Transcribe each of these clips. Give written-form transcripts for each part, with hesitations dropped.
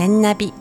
天ナビ。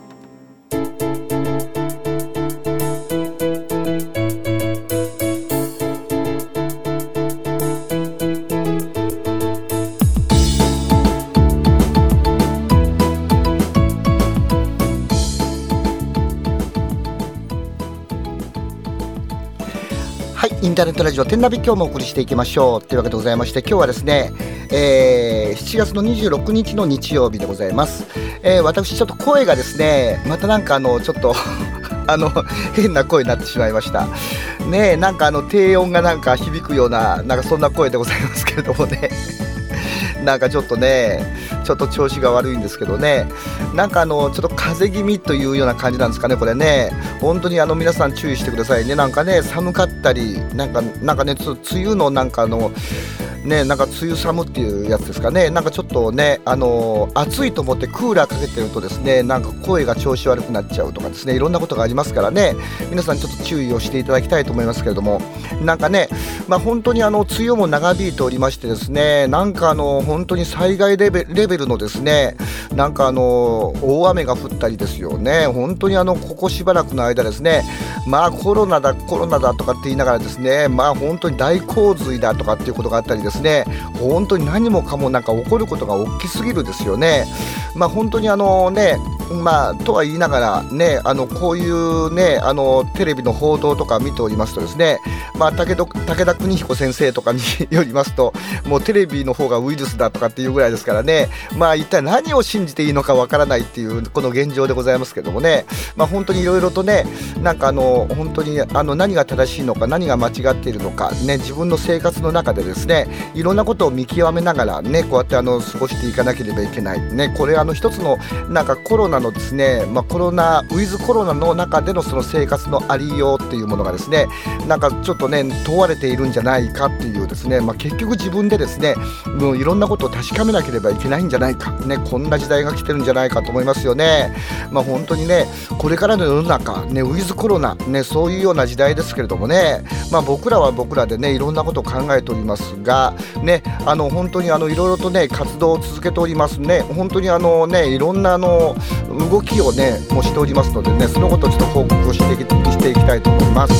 はい、インターネットラジオ天ナビ、今日もお送りしていきましょうというわけでございまして、今日はですね、7月の26日の日曜日でございます。私ちょっと声がですね、またなんかちょっと変な声になってしまいましたね。なんか低音がなんか響くような、なんかそんな声でございますけれどもねなんかちょっとね、ちょっと調子が悪いんですけどね、なんかちょっと風邪気味というような感じなんですかね、これね。本当に皆さん注意してくださいね。なんかね、寒かったり、なんかね、ちょっと梅雨のなんかね、なんか梅雨寒っていうやつですかね。なんかちょっとね、暑いと思ってクーラーかけてるとですね、なんか声が調子悪くなっちゃうとかですね、いろんなことがありますからね、皆さんちょっと注意をしていただきたいと思いますけれども、なんかね、本当に梅雨も長引いておりましてですね、なんか本当に災害レベルのですね、なんか大雨が降ったりですよね。本当にここしばらくの間ですね、コロナだとかって言いながらですね、本当に大洪水だとかっていうことがあったりですね、本当に何もかもなんか起こることが大きすぎるですよね。本当にね、とは言いながらね、こういうね、テレビの報道とか見ておりますとですね、武田邦彦先生とかによりますと、もうテレビの方がウイルスだとかっていうぐらいですからね、一体何を信じていいのかわからないっていうこの現状でございますけどもね、本当にいろいろとね、なんか本当に何が正しいのか何が間違っているのかね、自分の生活の中でですね、いろんなことを見極めながらね、こうやって過ごしていかなければいけないね。これ一つのなんかコロナのですね、ウィズコロナの中でのその生活のありようっていうものがですね、なんかちょっとね問われているんじゃないかっていうですね、結局自分でですね、もういろんなことを確かめなければいけないんじゃないかね、こんな時代が来てるんじゃないかと思いますよね。本当にね、これからの世の中ね、ウィズコロナね、そういうような時代ですけれどもね、僕らは僕らでね、いろんなことを考えておりますがね、本当にいろいろとね活動を続けておりますね。本当にね、いろんな動きをねもしておりますのでね、そのことをちょっと報告をしていきたいと思います。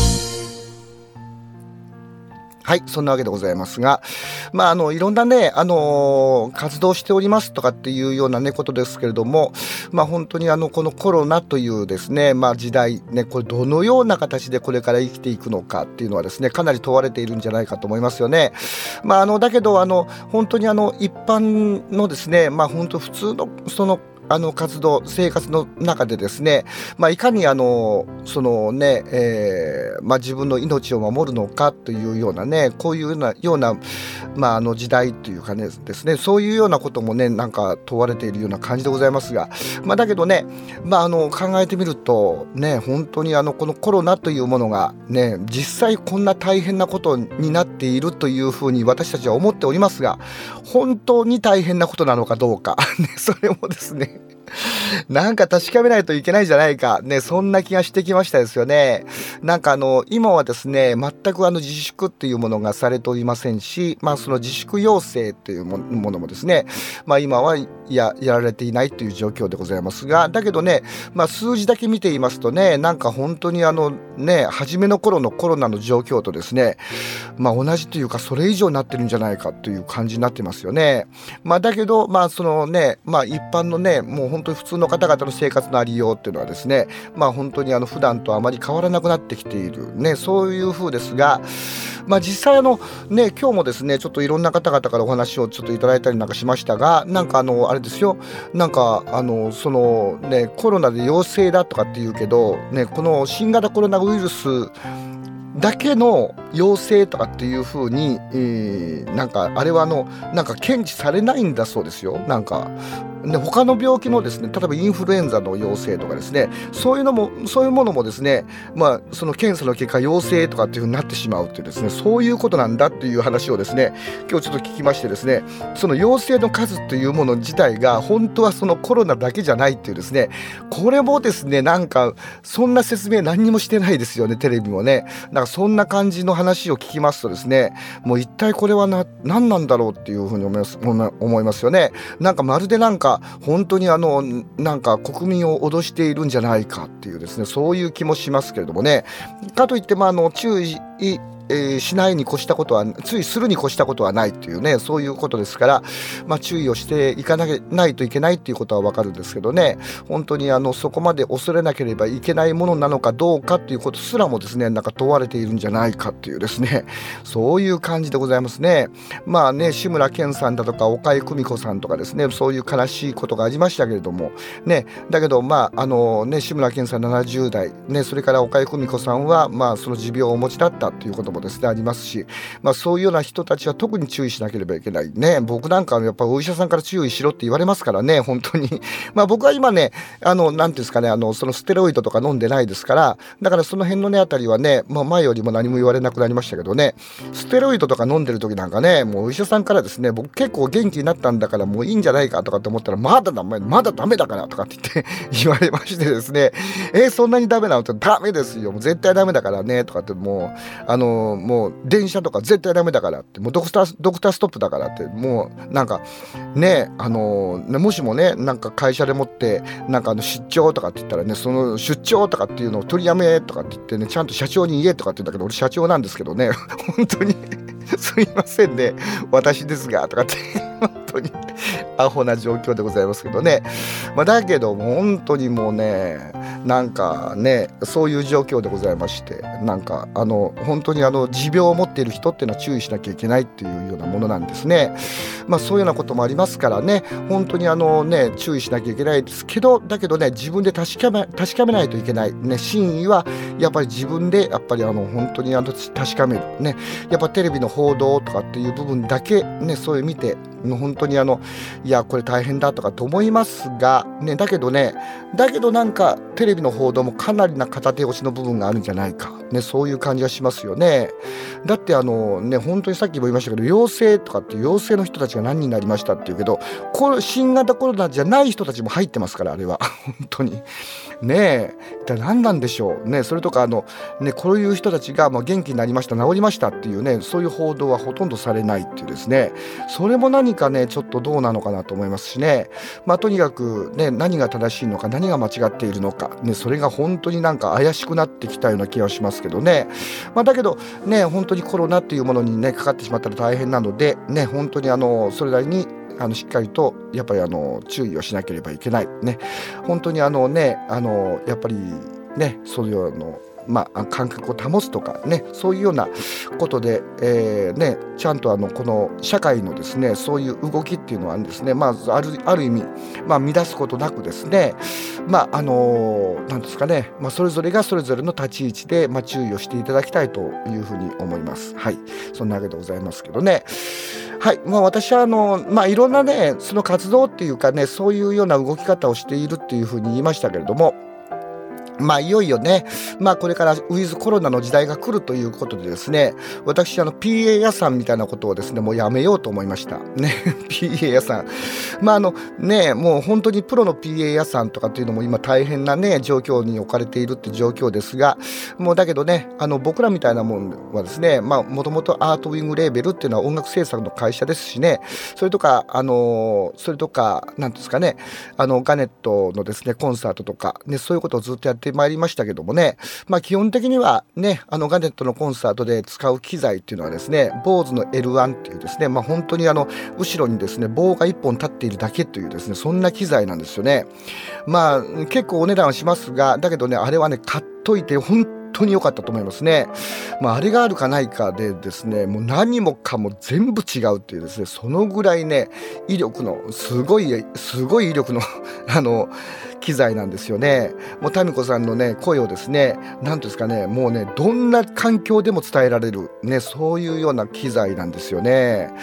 はい、そんなわけでございますが、いろんなね、活動しておりますとかっていうようなねことですけれども、本当にこのコロナというですね、時代ね、これどのような形でこれから生きていくのかっていうのはですね、かなり問われているんじゃないかと思いますよね。だけど本当に一般のですね、本当普通のその活動生活の中でですね、いかにそのね、自分の命を守るのかというようなね、こういうような時代というかねですね、そういうようなこともね、なんか問われているような感じでございますが、だけどね、考えてみるとね、本当にこのコロナというものがね、実際こんな大変なことになっているというふうに私たちは思っておりますが、本当に大変なことなのかどうかね、それもですねなんか確かめないといけないんじゃないかね、そんな気がしてきましたですよね。なんか今はですね、全く自粛っていうものがされておりませんし、その自粛要請というものもですね、今はやられていないという状況でございますが、だけどね、数字だけ見ていますとね、なんか本当にね、初めの頃のコロナの状況とですね、同じというかそれ以上になってるんじゃないかという感じになってますよね。だけどそのね、一般のね、もう本当に普通の方々の生活のありようっていうのはですね、本当に普段とあまり変わらなくなってきているね、そういう風ですが、実際ね、今日もですね、ちょっといろんな方々からお話をちょっといただいたりなんかしましたが、なんかあれですよ、なんかそのね、コロナで陽性だとかって言うけどね、この新型コロナウイルスだけの陽性とかっていう風に、なんかあれはなんか検知されないんだそうですよ。なんかで他の病気のですね、例えばインフルエンザの陽性とかですね、そういうものもですね、その検査の結果陽性とかっていう風になってしまうっていうですね、そういうことなんだっていう話をですね、今日ちょっと聞きましてですね、その陽性の数というもの自体が本当はそのコロナだけじゃないっていうですね、これもですね、なんかそんな説明何にもしてないですよね、テレビもね。なんかそんな感じの話話を聞きますとですね、もう一体これは何なんだろうっていうふうに思いますよね。なんかまるでなんか本当になんか国民を脅しているんじゃないかっていうですね、そういう気もしますけれどもね。かといって注意しないに越したことは、注意するに越したことはないっていうね、そういうことですから、注意をしていかないといけないっていうことはわかるんですけどね、本当にそこまで恐れなければいけないものなのかどうかっていうことすらもですね、なんか問われているんじゃないかっていうですね、そういう感じでございますね。志村けんさんだとか岡井久美子さんとかですね、そういう悲しいことがありましたけれどもね、だけど志村けんさん70代ね、それから岡井久美子さんはその持病をお持ちだったっていうこともですねありますし、そういうような人たちは特に注意しなければいけないね。僕なんかやっぱお医者さんから注意しろって言われますからね、本当に僕は今ねなんていうんですかね、そのステロイドとか飲んでないですから、だからその辺のねあたりはね、前よりも何も言われなくなりましたけどね、ステロイドとか飲んでる時なんかね、もうお医者さんからですね、僕結構元気になったんだからもういいんじゃないかとかって思ったら、まだダメだからとかって言って言われましてですね、そんなにダメなのって、ダメですよ、もう絶対ダメだからねとかって、もう電車とか絶対ダメだからって、もうドクターストップだからって、もうなんかねもしもねなんか会社でもってなんか出張とかって言ったらね、その出張とかっていうのを取りやめとかって言ってね、ちゃんと社長に言えとかって言うんだけど、俺社長なんですけどね本当にすいませんね私ですがとかって本当にアホな状況でございますけどね。だけども本当にもうね、なんかねそういう状況でございまして、なんか本当に持病を持っている人っていうのは注意しなきゃいけないっていうようなものなんですね。そういうようなこともありますからね、本当に注意しなきゃいけないですけど、だけどね自分で確かめないといけないね。真意はやっぱり自分でやっぱり本当に確かめるね。やっぱテレビの報道とかっていう部分だけね、そういう見て本当にいやこれ大変だとかと思いますがね、だけどなんかテレビの報道もかなりな片手落ちの部分があるんじゃないかね、そういう感じがしますよね。だって本当にさっきも言いましたけど、陽性とかって陽性の人たちが何人になりましたっていうけど、新型コロナじゃない人たちも入ってますから、あれは本当にね一体何なんでしょうね。それとかこういう人たちが元気になりました、治りましたっていうね、そういう報道はほとんどされないっていうですね、それも何かねちょっとどうなのかなと思いますしね。とにかくね、何が正しいのか何が間違っているのかね、それが本当になんか怪しくなってきたような気がしますけどね。だけどね、本当にコロナっていうものにねかかってしまったら大変なのでね、本当にそれなりにしっかりとやっぱり注意をしなければいけないね。本当にやっぱりね、そういう感覚を保つとかね、そういうようなことで、ちゃんとこの社会のですねそういう動きっていうのはですね、ある意味乱すことなくですね、なんですかね、それぞれがそれぞれの立ち位置で注意をしていただきたいというふうに思います。はい、そんなわけでございますけどね。はい、私はいろんなねその活動っていうかね、そういうような動き方をしているっていうふうに言いましたけれども、いよいよね、これからウィズコロナの時代が来るということでですね、私PA 屋さんみたいなことをですねもうやめようと思いましたねPA 屋さん、もう本当にプロの PA 屋さんとかっていうのも今大変なね状況に置かれているって状況ですが、もうだけどね僕らみたいなもんはですね、もともとアートウィングレーベルっていうのは音楽制作の会社ですしね、それとかなんですかね、ガネットのですねコンサートとかね、そういうことをずっとやってまいりましたけどもね、基本的にはねガネットのコンサートで使う機材っていうのはですね、BOSEの L1 っていうですね、本当に後ろにですね棒が1本立っているだけというですね、そんな機材なんですよね。結構お値段はしますが、だけどねあれはね買っといて本当に良かったと思いますね。あれがあるかないかでですね、もう何もかも全部違うっていうですね、そのぐらいね威力のすごい威力の機材なんですよね。もうタミコさんのね声をですね、なんですかね、もうねどんな環境でも伝えられるね、そういうような機材なんですよね。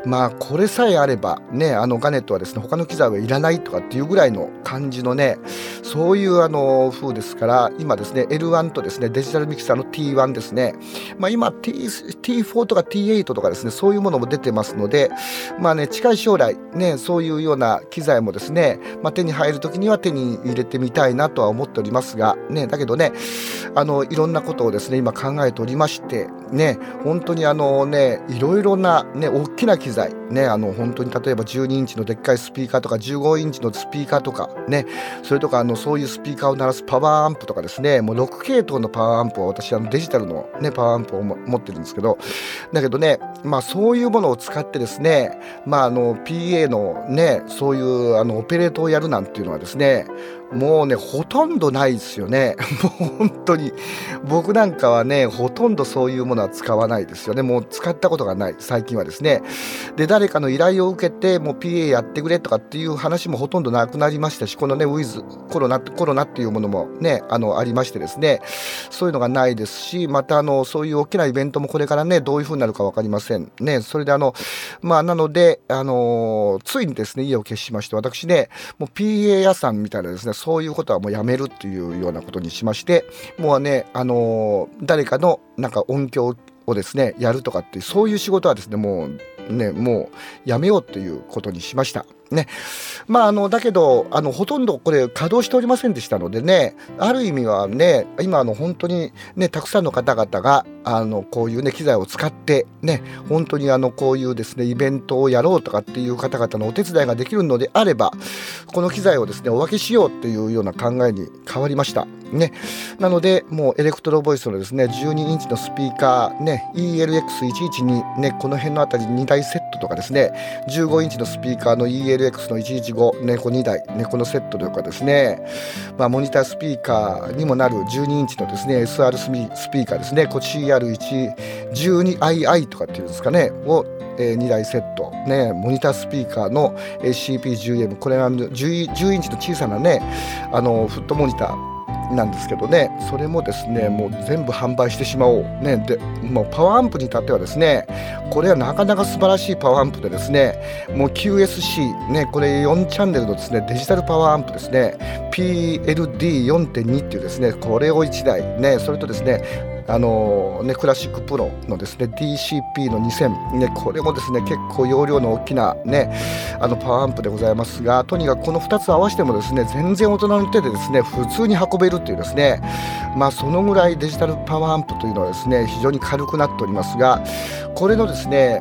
これさえあればね、ガネットはですね他の機材はいらないとかっていうぐらいの感じのね、そういう風ですから、今ですね L1 とですねデジタルミキサーの T1 ですね、今 T4 とか T8 とかですね、そういうものも出てますので、近い将来ね、そういうような機材もですね、手に入る時には手に入れてみたいなとは思っておりますがね、だけどね、いろんなことをですね今考えておりましてね、本当にいろいろなね大きな機材ね、本当に例えば12インチのでっかいスピーカーとか15インチのスピーカーとかね、それとかそういうスピーカーを鳴らすパワーアンプとかですね、もう6系統のパワーアンプを私デジタルのねパワーアンプを持ってるんですけど、だけどね、そういうものを使ってですね、PA のねそういうオペレートをやるなんていうのはですね、もうねほとんどないですよね。もう本当に僕なんかはねほとんどそういうものは使わないですよね。もう使ったことがない、最近はですね。で誰かの依頼を受けてもう PA やってくれとかっていう話もほとんどなくなりましたし、このねウィズコロナっていうものもねありましてですね、そういうのがないですし、またそういう大きなイベントもこれからねどういう風になるか分かりませんね。それでなのでついにですね意を決しまして、私ねもう PA 屋さんみたいなですね、そういうことはもうやめるっていうようなことにしまして、もうね誰かのなんか音響をですねやるとかっていうそういう仕事はですねもうやめようということにしましたね。だけどほとんどこれ稼働しておりませんでしたのでね、ある意味はね今本当にねたくさんの方々がこういうね機材を使ってね、本当にこういうですねイベントをやろうとかっていう方々のお手伝いができるのであれば、この機材をですねお分けしようっていうような考えに変わりましたね。なのでもうエレクトロボイスのですね12インチのスピーカーね ELX112 ね、この辺のあたり2台セットとかですね、15インチのスピーカーの ELX の115ね、こ2台ね、このセットとかですね、モニタースピーカーにもなる12インチのですね SR スピーカーですね、こ CR112II とかっていうんですかねを2台セット、ね、モニタースピーカーの CP10M、 これ10インチの小さなねフットモニターなんですけどね、それもですねもう全部販売してしまおうね。でもうパワーアンプに至ってはですね、これはなかなか素晴らしいパワーアンプでですね、もう QSC ね、これ4チャンネルのですねデジタルパワーアンプですね PLD4.2 っていうですね、これを1台ね、それとですねクラシックプロのですね DCP の2000、ね、これもですね結構容量の大きなねパワーアンプでございますが、とにかくこの2つ合わせてもですね全然大人の手でですね普通に運べるっていうですね、そのぐらいデジタルパワーアンプというのはですね非常に軽くなっておりますが、これのですね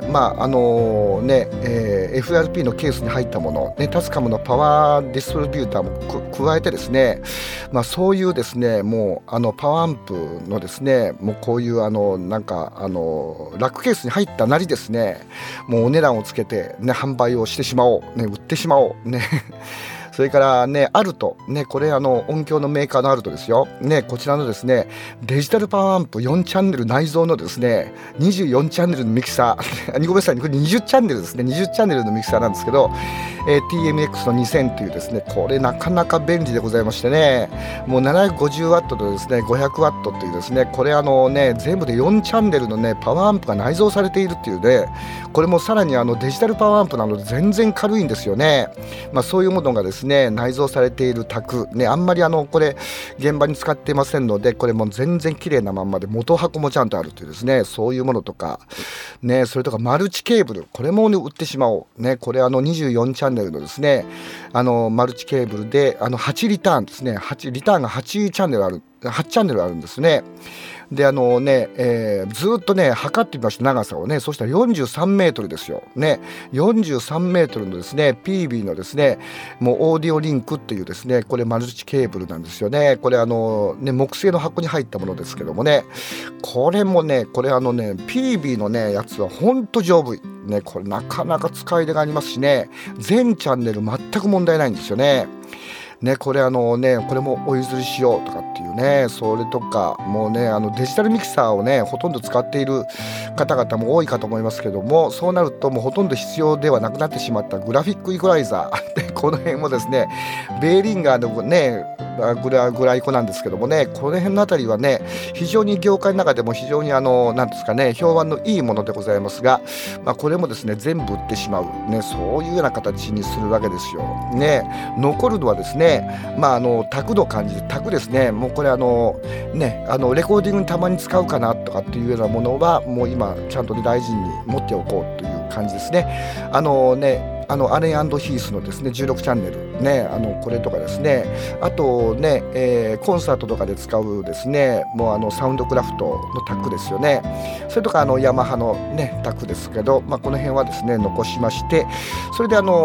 FRP のケースに入ったもの、ね、タスカムのパワーディストリビューターも加えてですね、そういうですねもうパワーアンプのですねもうこういうラックケースに入ったなりですね、もうお値段をつけて、ね、販売をしてしまおう、ね、売ってしまおうねそれからねアルトね、これ音響のメーカーのアルトですよね、こちらのですねデジタルパワーアンプ4チャンネル内蔵のですね24チャンネルのミキサーごめんなさい、これ20チャンネルですね、20チャンネルのミキサーなんですけど、TMX の2000というですね、これなかなか便利でございましてね、もう750ワットとですね500ワットというですね、これ全部で4チャンネルのねパワーアンプが内蔵されているっていうね、これもさらにデジタルパワーアンプなので全然軽いんですよね。そういうものがですね内蔵されている卓ね、あんまりこれ現場に使っていませんので、これも全然綺麗なまんまで元箱もちゃんとあるというですね、そういうものとかね、それとかマルチケーブル、これも、ね、売ってしまおうね、これ24チャンネルのですねマルチケーブルで8リターンですね、8リターンが8チャンネルある8チャンネルあるんですね。でずっとね測ってみました、長さをね。そしたら43メートルですよね。43メートルのですね PB のですねもうオーディオリンクっていうですね、これマルチケーブルなんですよね。これ木製の箱に入ったものですけどもね、これもねPB のねやつはほんと丈夫ね、これなかなか使い出がありますしね、全チャンネル全く問題ないんですよね。これこれもお譲りしようとかっていうね、それとかもうねデジタルミキサーをねほとんど使っている方々も多いかと思いますけども、そうなるともうほとんど必要ではなくなってしまったグラフィックイコライザーこの辺もですね、ベーリンガーのねグライコなんですけどもね、この辺のあたりはね、非常に業界の中でも非常になんですかね、評判のいいものでございますが、これもですね全部売ってしまう、ね、そういうような形にするわけですよ。ね、残るのはですね、タクの感じで、タクですね、もうこれレコーディングにたまに使うかなとかっていうようなものはもう今ちゃんと、ね、大事に持っておこうという感じですね。アレン&ヒースのですね16チャンネルね、これとかですね、あとね、コンサートとかで使うですね、もうサウンドクラフトのタックですよね。それとかヤマハのねタックですけど、この辺はですね残しまして、それであと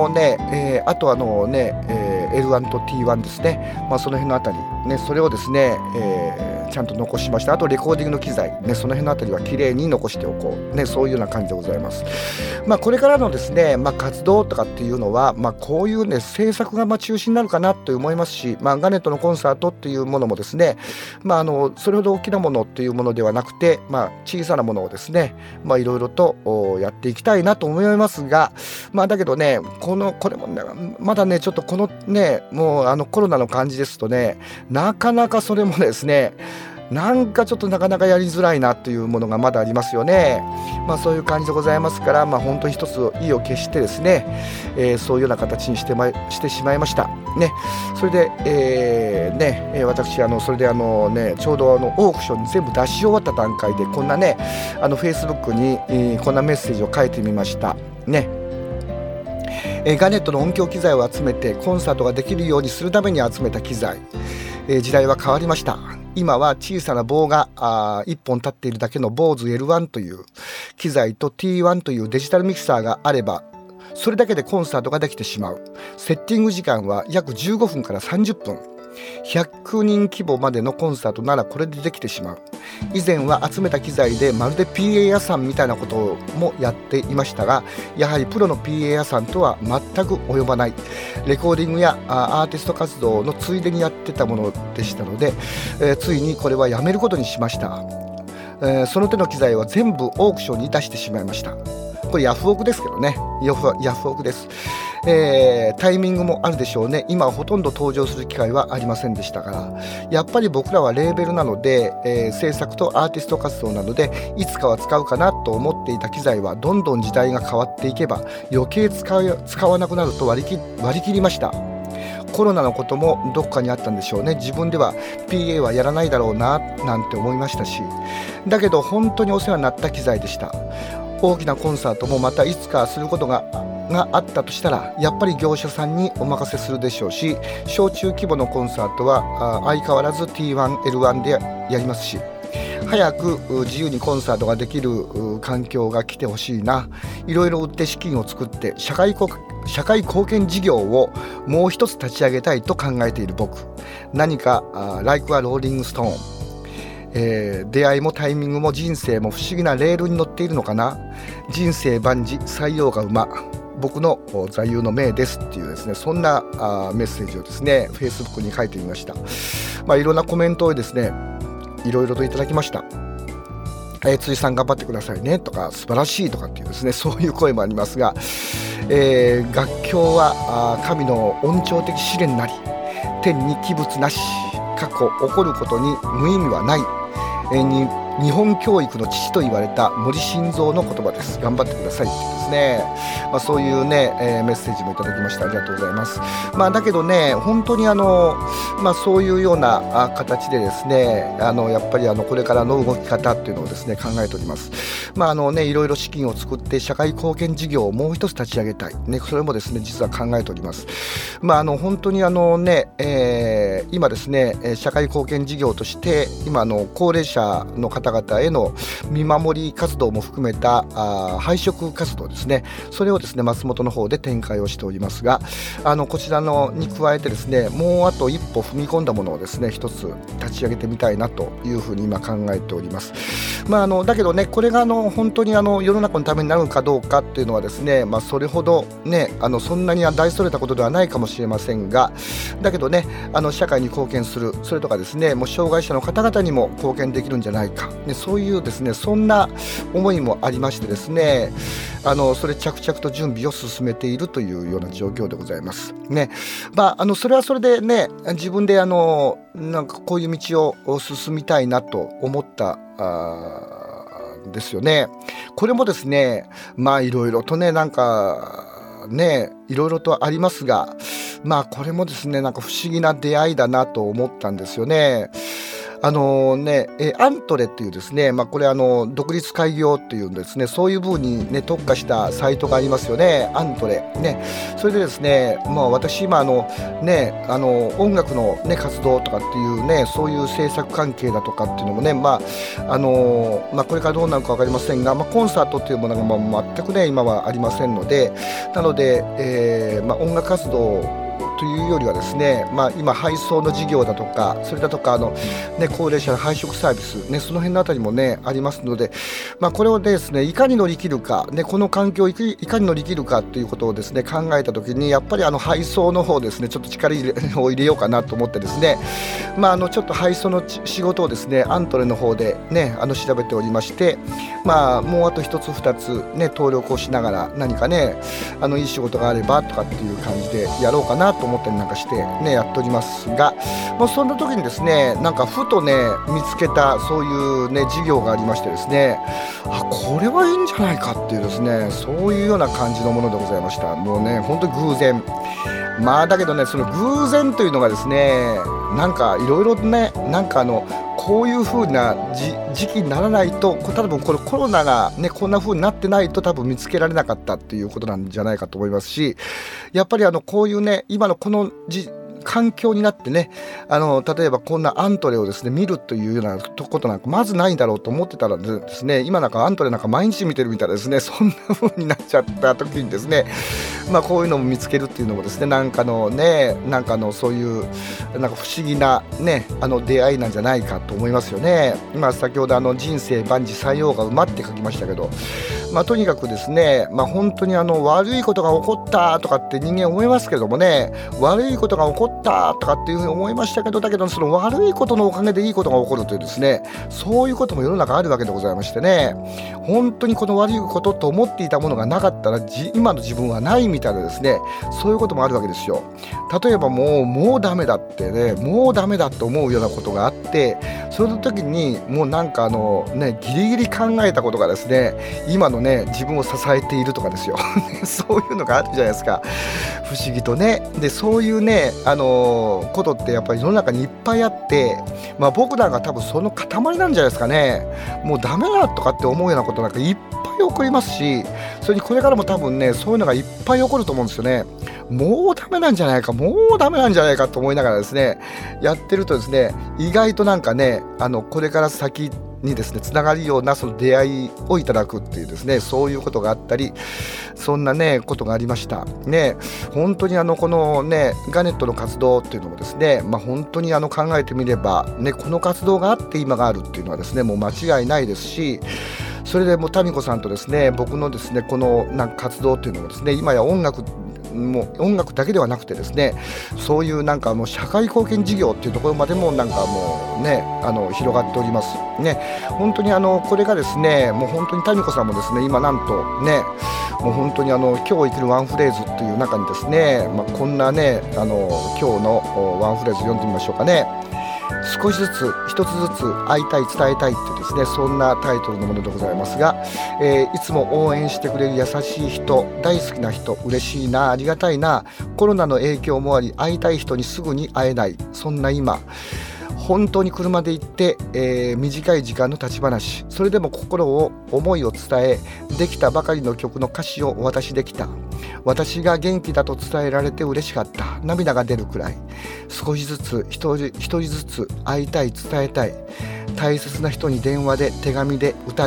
L1 と T1 ですね、その辺のあたりね、それをですね、ちゃんと残しました。あとレコーディングの機材ね、その辺のあたりは綺麗に残しておこうね、そういうような感じでございます。これからのですね、活動とかっていうのは、こういうね制作が中心になるかなと思いますし、ガネットのコンサートっていうものもですね、それほど大きなものっていうものではなくて、小さなものをですね、いろいろとやっていきたいなと思いますが、だけどね、これもね、まだねちょっとこのね、もうコロナの感じですとね、なかなかそれもですね、なんかちょっとなかなかやりづらいなというものがまだありますよね。そういう感じでございますから、本当に一つ意を決してですね、そういうような形にしてしまいましたね。それで、私それでちょうどオークションに全部出し終わった段階で、こんなねFacebook に、こんなメッセージを書いてみましたね。ガネットの音響機材を集めてコンサートができるようにするために集めた機材、時代は変わりました。今は小さな棒が1本立っているだけの BOSE L1 という機材と T1 というデジタルミキサーがあれば、それだけでコンサートができてしまう。セッティング時間は約15分から30分。100人規模までのコンサートならこれでできてしまう。以前は集めた機材でまるで PA 屋さんみたいなこともやっていましたが、やはりプロの PA 屋さんとは全く及ばない。レコーディングやアーティスト活動のついでにやってたものでしたので、ついにこれはやめることにしました。その手の機材は全部オークションに出してしまいました。これヤフオクですけどね、ヤフオクです。タイミングもあるでしょうね。今はほとんど登場する機会はありませんでしたから、やっぱり僕らはレーベルなので、制作とアーティスト活動なので、いつかは使うかなと思っていた機材はどんどん時代が変わっていけば余計使わなくなると割り切りました。コロナのこともどっかにあったんでしょうね。自分では PA はやらないだろうななんて思いましたし、だけど本当にお世話になった機材でした。大きなコンサートもまたいつかすることがあったとしたら、やっぱり業者さんにお任せするでしょうし、小中規模のコンサートは相変わらず T1、L1 でやりますし、早く自由にコンサートができる環境が来てほしいな。いろいろ売って資金を作って社会貢献事業をもう一つ立ち上げたいと考えている僕。何かLike a Rolling Stone、出会いもタイミングも人生も不思議なレールに乗っているのかな。人生万事採用が馬、僕の座右の銘ですっていうですね、そんなメッセージをですね Facebook に書いてみました。いろんなコメントをですねいろいろといただきました。辻さん頑張ってくださいねとか、素晴らしいとかっていうですね、そういう声もありますが、楽教は神の恩寵的試練なり、天に器物なし、過去起こることに無意味はない、日本教育の父と言われた森晋三の言葉です。頑張ってくださいってですね、そういうね、メッセージもいただきました。ありがとうございます。だけどね、本当にそういうような形でですね、やっぱりこれからの動き方っていうのをですね考えております。いろいろ資金を作って社会貢献事業をもう一つ立ち上げたい、ね、それもですね実は考えております。本当に今ですね社会貢献事業として今高齢者の方々への見守り活動も含めた配食活動ですね、それをですね松本の方で展開をしておりますが、こちらのに加えてですね、もうあと一歩踏み込んだものをですね一つ立ち上げてみたいなというふうに今考えております。 だけどね、これが本当に世の中のためになるかどうかっていうのはですね、それほどねそんなに大それたことではないかもしれませんが、だけどね社会に貢献する、それとかですね、もう障害者の方々にも貢献できるんじゃないか、ね、そういうですねそんな思いもありましてですね、それ着々と準備を進めているというような状況でございますね。それはそれでね、自分でなんかこういう道を進みたいなと思ったですよね。これもですね、いろいろとねなんかねいろいろとありますが、これもですねなんか不思議な出会いだなと思ったんですよね。アントレっていうですね、これ独立開業っていうんですね、そういう部分にね特化したサイトがありますよね、アントレね。それでですね、私今音楽のね活動とかっていうね、そういう制作関係だとかっていうのもね、これからどうなるか分かりませんが、コンサートっていうものが全くね今はありませんので、なので、音楽活動というよりはですね、今配送の事業だとか、それだとか高齢者の配食サービス、ね、その辺のあたりもねありますので、これをですねいかに乗り切るか、ね、この環境をいかに乗り切るかということをですね考えたときに、やっぱり配送の方ですねちょっと力を入れようかなと思ってですね、ちょっと配送の仕事をですねアントレの方でね調べておりまして、もうあと一つ二つね登録をしながら、何かねいい仕事があればとかっていう感じでやろうかなと思ったりなんかしてねやっておりますが、そんな時にですねなんかふとね見つけたそういうね事業がありましてですね、これはいいんじゃないかっていうですね、そういうような感じのものでございました。もうね本当に偶然、だけどねその偶然というのがですね、なんかいろいろね、なんかこういう風な時期にならないと、多分このコロナがねこんな風になってないと多分見つけられなかったっていうことなんじゃないかと思いますし、やっぱりこういうね今のこの環境になってね、例えばこんなアントレをですね見るというようなことなんかまずないんだろうと思ってたらですね、今なんかアントレなんか毎日見てるみたいですね、そんな風になっちゃった時にですね、こういうのも見つけるっていうのもですね、なんかそういうなんか不思議なね出会いなんじゃないかと思いますよね。先ほど人生万事採用が馬って書きましたけど、とにかくですね、本当に悪いことが起こったとかって人間思いますけどもね、悪いことが起こったとかっていうふうに思いましたけど、だけどその悪いことのおかげでいいことが起こるというですね、そういうことも世の中あるわけでございましてね、本当にこの悪いことと思っていたものがなかったら今の自分はないみたいなですね、そういうこともあるわけですよ。例えばもうダメだってね、もうダメだと思うようなことがあって、その時にもうなんかギリギリ考えたことがですね今のね自分を支えているとかですよそういうのがあるじゃないですか、不思議とね。でそういうねことってやっぱり世の中にいっぱいあって、僕らが多分その塊なんじゃないですかね。もうダメだとかって思うようなことなんかいっぱい起こりますし、それにこれからも多分ねそういうのがいっぱい起こると思うんですよね。もうダメなんじゃないか、もうダメなんじゃないかと思いながらですねやってるとですね、意外となんかねこれから先にですねつながるようなその出会いをいただくっていうですね、そういうことがあったり、そんなねことがありましたね。本当にこのねガネットの活動っていうのもですね、本当に考えてみればね、この活動があって今があるっていうのはですねもう間違いないですし、それでもうタミコさんとですね僕のですねこのなんか活動っていうのもですね、今や音楽だけではなくてですね、そういうなんか社会貢献事業っていうところまでもなんかもうね広がっておりますね。本当にこれがですね、もう本当にタミコさんもですね今なんとねもう本当に今日生きるワンフレーズっていう中にですね、こんなね今日のワンフレーズ読んでみましょうかね。少しずつ一つずつ会いたい伝えたいってですね、そんなタイトルのものでございますが、いつも応援してくれる優しい人、大好きな人、嬉しいな、ありがたいな、コロナの影響もあり会いたい人にすぐに会えない、そんな今本当に車で行って、短い時間の立ち話、それでも心を思いを伝えできたばかりの曲の歌詞をお渡しできた。私が元気だと伝えられて嬉しかった。涙が出るくらい。少しずつ一人ずつ会いたい伝えたい。大切な人に電話で手紙で歌で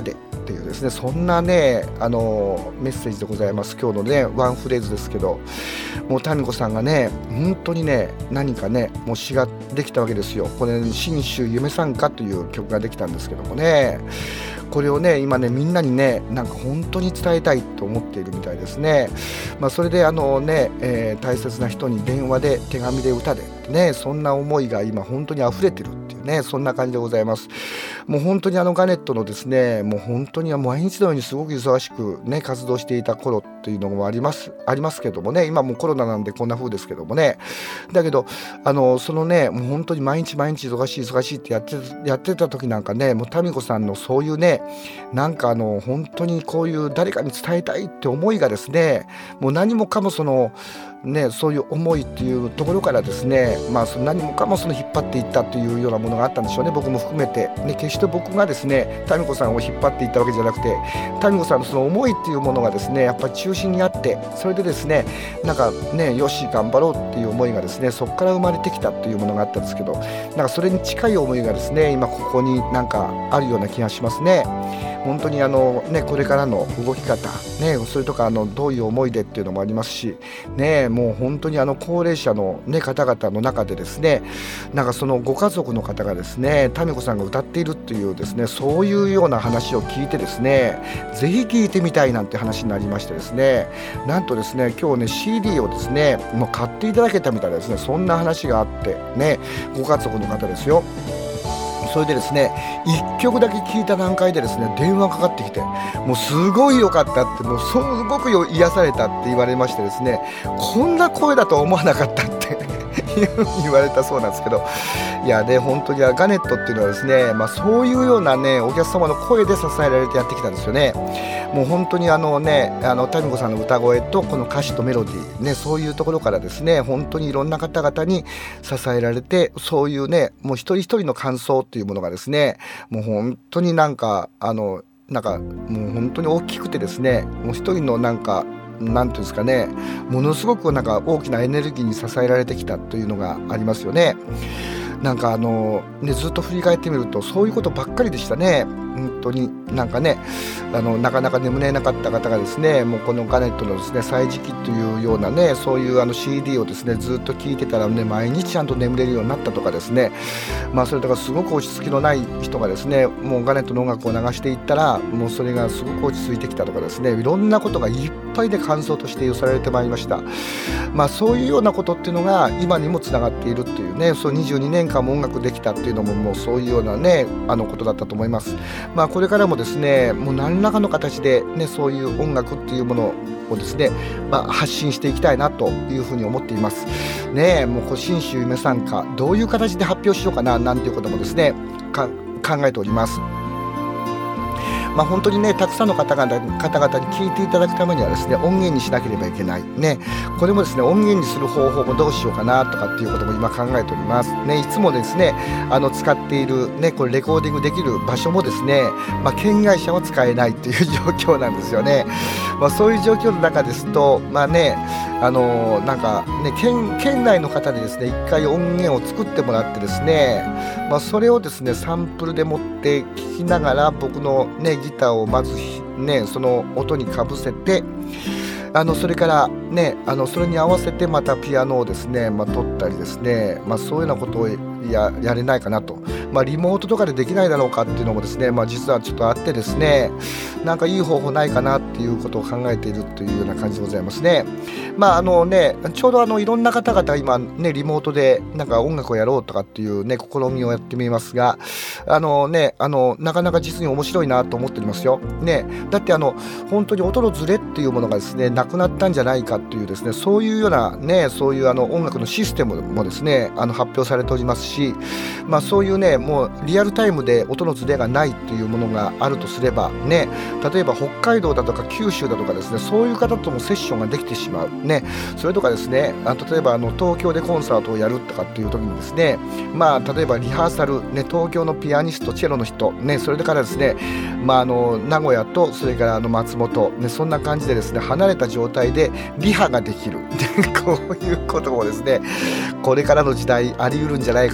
っていうですね、そんなねメッセージでございます。今日のねワンフレーズですけど、もう民子さんがね本当にね何かねもう詩ができたわけですよ。これ信州夢賛歌という曲ができたんですけどもね、これをね今ねみんなにねなんか本当に伝えたいと思っているみたいですね。それで大切な人に電話で手紙で歌でね、そんな思いが今本当に溢れてるっていうね、そんな感じでございます。もう本当にガネットのですね、もう本当に毎日のようにすごく忙しくね活動していた頃っていうのもありますけどもね、今もうコロナなんでこんな風ですけどもね、だけどそのねもう本当に毎日忙しいってやってた時なんかね、もう民子さんのそういうねなんか本当にこういう誰かに伝えたいって思いがですね、もう何もかもそういう思いっていうところからですね、その何もかも引っ張っていったというようなものがあったんでしょうね。僕も含めて、決して僕がですね民子さんを引っ張っていったわけじゃなくて、民子さんのその思いっていうものがですねやっぱり中心にあって、それでですねなんかねよし頑張ろうっていう思いがですねそこから生まれてきたっていうものがあったんですけど、なんかそれに近い思いがですね今ここになんかあるような気がしますね。本当にこれからの動き方ね、それとかどういう思いでっていうのもありますしね、もう本当に高齢者の、方々の中でですね、なんかそのご家族の方がですね民子さんが歌っているっていうですね、そういうような話を聞いてですね、ぜひ聞いてみたいなんて話になりましてですね、なんとですね今日ね CD をですねもう買っていただけたみたいですね。そんな話があってね、ご家族の方ですよ。それでですね1曲だけ聞いた段階でですね電話かかってきて、もうすごい良かったって、もうすごく癒されたって言われましてですね、こんな声だと思わなかったって言われたそうなんですけど、いやね本当にガネットっていうのはですね、そういうようなねお客様の声で支えられてやってきたんですよね。もう本当に民子さんの歌声とこの歌詞とメロディーね、そういうところからですね本当にいろんな方々に支えられて、そういうねもう一人一人の感想っていうものがですね、もう本当になんかもう本当に大きくてですね、もう一人のなんていうんですかね、ものすごくなんか大きなエネルギーに支えられてきたというのがありますよね。なんかずっと振り返ってみるとそういうことばっかりでしたね。本当になんかねなかなか眠れなかった方がですね、もうこのガネットのですね歳時記というようなねそういうCD をですねずっと聴いてたらね毎日ちゃんと眠れるようになったとかですね、それとかすごく落ち着きのない人がですねもうガネットの音楽を流していったらもうそれがすごく落ち着いてきたとかですね、いろんなことがいっぱいで感想として寄せられてまいりました。そういうようなことっていうのが今にもつながっているっていうね、そう22年間も音楽できたっていうのももうそういうようなねことだったと思います。これからもですねもう何らかの形でねそういう音楽っていうものをですね、発信していきたいなというふうに思っていますね。もう信州夢賛歌どういう形で発表しようかななんていうこともですね考えております。本当にねたくさんの方々に聞いていただくためにはですね音源にしなければいけないね。これもですね音源にする方法もどうしようかなとかっていうことも今考えておりますね。いつもですね使っているねこれレコーディングできる場所もですね、県外車は使えないっていう状況なんですよね。そういう状況の中ですとなんかね県内の方でですね一回音源を作ってもらってですね、それをですねサンプルで持って聴きながら僕のねギターをまずねその音にかぶせてそれからねそれに合わせてまたピアノをですね取ったりですね、そういうようなことをやれないかなと、リモートとかでできないだろうかっていうのもですね、実はちょっとあってですね、なんかいい方法ないかなっていうことを考えているというような感じでございますね。ちょうどいろんな方々今ねリモートでなんか音楽をやろうとかっていうね試みをやってみますが、なかなか実に面白いなと思っておりますよね。だって本当に音のズレっていうものがですねなくなったんじゃないかっていうですね、そういうようなねそういう音楽のシステムもですね発表されておりますし、そういうねもうリアルタイムで音のズレがないっていうものがあるとすればね、例えば北海道だとか九州だとかですねそういう方ともセッションができてしまうね。それとかですね例えば東京でコンサートをやるとかっていう時にですね例えばリハーサルね東京のピアニストチェロの人ね、それからですね名古屋とそれから松本ね、そんな感じでですね離れた状態でリハができるこういうこともですねこれからの時代あり得るんじゃないか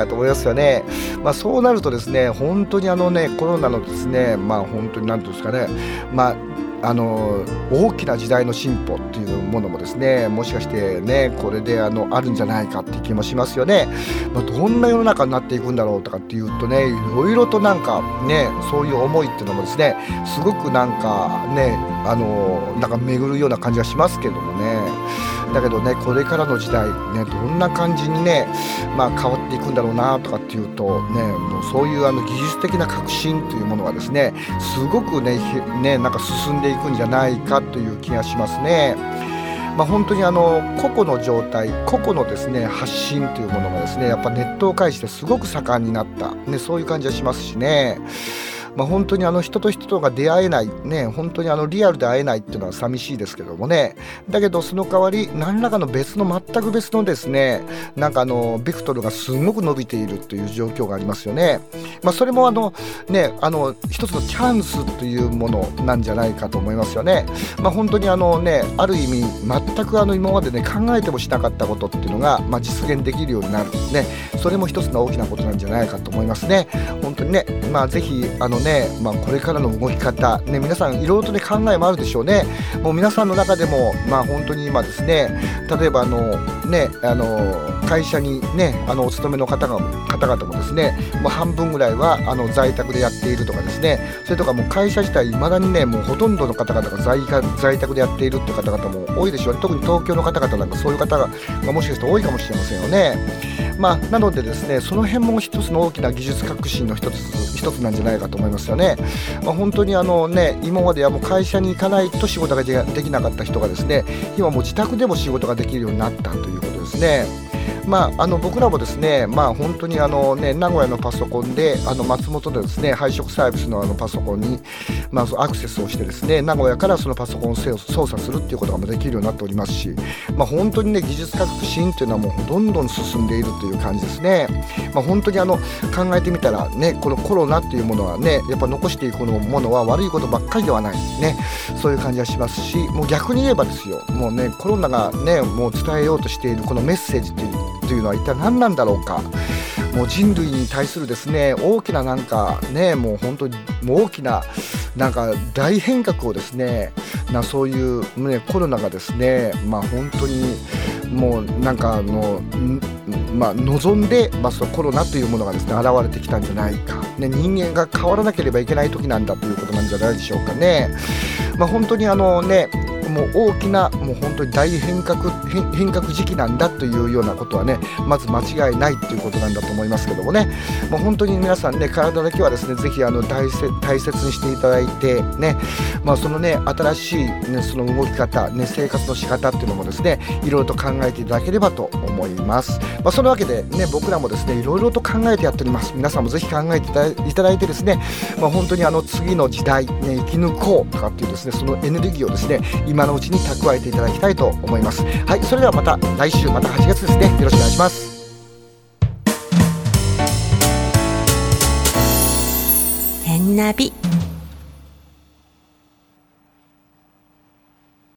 と思いますよね。そうなるとですね、本当にコロナのですね、本当に何ていうんですかね、大きな時代の進歩っていうものもですね、もしかしてね、これであるんじゃないかっていう気もしますよね。どんな世の中になっていくんだろうとかっていうとね、いろいろとなんかね、そういう思いっていうのもですね、すごくなんかね、なんか巡るような感じがしますけどもね。だけどね、これからの時代ね、どんな感じにね、変わっていくんだろうなとかっていうとね、もうそういう技術的な革新というものがですね、すごくね、なんか進んでいくんじゃないかという気がしますね。本当に個々の状態、個々のですね、発信というものがですね、やっぱネットを介してすごく盛んになった、ね、そういう感じがしますしね。本当に人と人とが出会えないね、本当にリアルで会えないっていうのは寂しいですけどもね。だけどその代わり何らかの全く別のですね、なんかベクトルがすごく伸びているという状況がありますよね。それもね、一つのチャンスというものなんじゃないかと思いますよね。本当にね、ある意味全く今までね、考えてもしなかったことっていうのが、実現できるようになるね、それも一つの大きなことなんじゃないかと思いますね。本当にね、ぜひこれからの動き方、ね、皆さんいろいろとね、考えもあるでしょうね。もう皆さんの中でも本当に今ですね、例えば会社にね、お勤めの方々もですね、半分ぐらいは在宅でやっているとかですね、それとかもう会社自体未だにね、もうほとんどの方々が在宅でやっているっていう方々も多いでしょう。特に東京の方々なんかそういう方が、もしかして多いかもしれませんよね。なのでですね、その辺も一つの大きな技術革新の一つなんじゃないかと思いますよね。本当に今まではもう会社に行かないと仕事ができなかった人がですね、今もう自宅でも仕事ができるようになったということですね。僕らもですね、本当に名古屋のパソコンで松本でですね、配食サービスのパソコンにアクセスをしてですね、名古屋からそのパソコンを操作するっていうことができるようになっておりますし、本当にね、技術革新というのはもうどんどん進んでいるという感じですね。本当に考えてみたらね、このコロナっていうものはね、やっぱ残していくものは悪いことばっかりではないね、そういう感じがしますし、もう逆に言えばですよ、もうね、コロナがね、もう伝えようとしているこのメッセージというのは一体何なんだろうか。もう人類に対するですね、大きななんかね、もう本当にもう大きななんか大変革をですね、そういうね、コロナがですね、本当にもうなんか望んで、そのコロナというものがですね、現れてきたんじゃないか、ね、人間が変わらなければいけない時なんだということなんじゃないでしょうかね。本当にもう大きな、もう本当に大変革時期なんだというようなことはね、まず間違いないということなんだと思いますけどもね。もう本当に皆さんね、体だけはですね、ぜひ大切にしていただいてね、そのね、新しい、ね、その動き方、ね、生活の仕方っていうのもですね、いろいろと考えていただければと思います。そのわけでね、僕らもですね、いろいろと考えてやっております。皆さんもぜひ考えていただいてですね、本当に次の時代、ね、生き抜こうとかっていうですね、そのエネルギーをですね、今のうちに蓄えていただきたいと思います。はい、それではまた来週、また8月ですね、よろしくお願いします。 天ナビ。